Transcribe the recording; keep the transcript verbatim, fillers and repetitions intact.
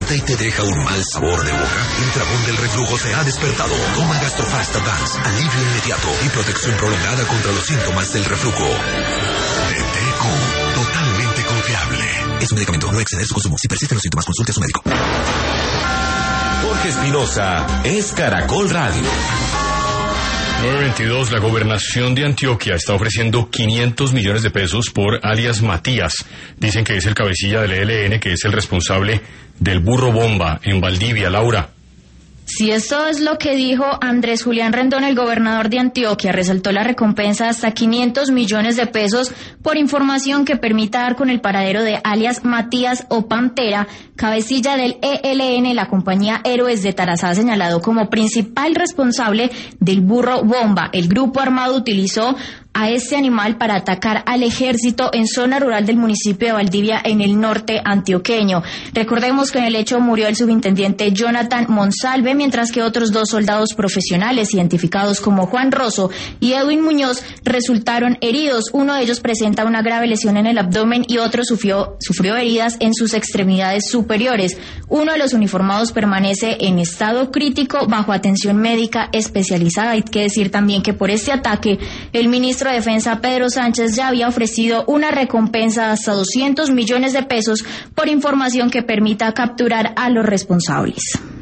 y te deja un mal sabor de boca, el dragón del reflujo se ha despertado. Toma Gastrofast Advance, alivio inmediato y protección prolongada contra los síntomas del reflujo. De T Q, totalmente confiable. Es un medicamento, no exceder su consumo. Si persisten los síntomas, consulte a su médico. Jorge Espinosa es Caracol Radio. nueve veintidós, la gobernación de Antioquia está ofreciendo quinientos millones de pesos por alias Matías. Dicen que es el cabecilla del E L N, que es el responsable del burro bomba en Valdivia. Laura. Si esto es lo que dijo Andrés Julián Rendón, el gobernador de Antioquia, resaltó la recompensa de hasta quinientos millones de pesos por información que permita dar con el paradero de alias Matías o Pantera, cabecilla del E L N, la compañía Héroes de Tarazá, señalado como principal responsable del burro bomba. El grupo armado utilizó a este animal para atacar al ejército en zona rural del municipio de Valdivia, en el norte antioqueño. Recordemos que en el hecho murió el subintendente Jonathan Monsalve, mientras que otros dos soldados profesionales, identificados como Juan Rosso y Edwin Muñoz, resultaron heridos. Uno de ellos presenta una grave lesión en el abdomen y otro sufrió, sufrió heridas en sus extremidades superiores. Uno de los uniformados permanece en estado crítico bajo atención médica especializada. Hay que decir también que por este ataque el ministro de Defensa Pedro Sánchez ya había ofrecido una recompensa de hasta doscientos millones de pesos por información que permita capturar a los responsables.